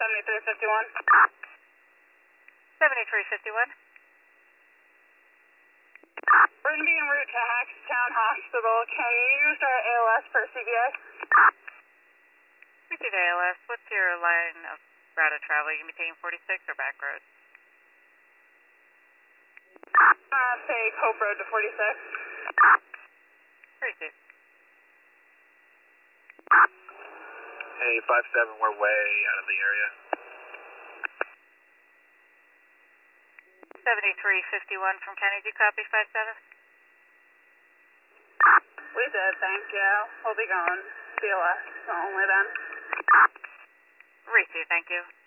7351. 7351. We're going to be en route to Hackstown Hospital. Can you start ALS for CVA? We did ALS. What's your line of route of travel? You going to be taking 46 or back road? Take Hope Road to 46. Receive. Hey, 57, we're way out of the area. 7351 from Kennedy, copy 57? We did, thank you. We'll be going CLS only then. Receive, thank you.